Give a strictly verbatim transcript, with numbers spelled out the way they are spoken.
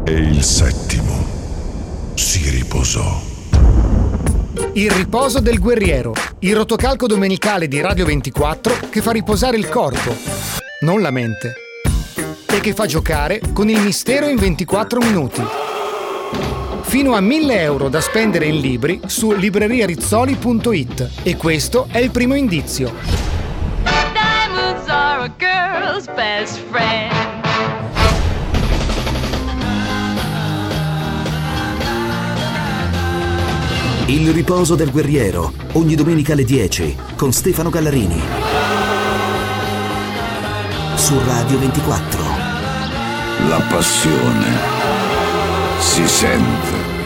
e il settimo si riposò. Il riposo del guerriero, il rotocalco domenicale di Radio ventiquattro che fa riposare il corpo, non la mente, e che fa giocare con il mistero in ventiquattro minuti. Fino a mille euro da spendere in libri su libreriarizzoli punto it, e questo è il primo indizio. Diamonds are a girl's best friend. Il riposo del guerriero, ogni domenica alle dieci, con Stefano Gallarini. Su Radio ventiquattro. La passione si sente.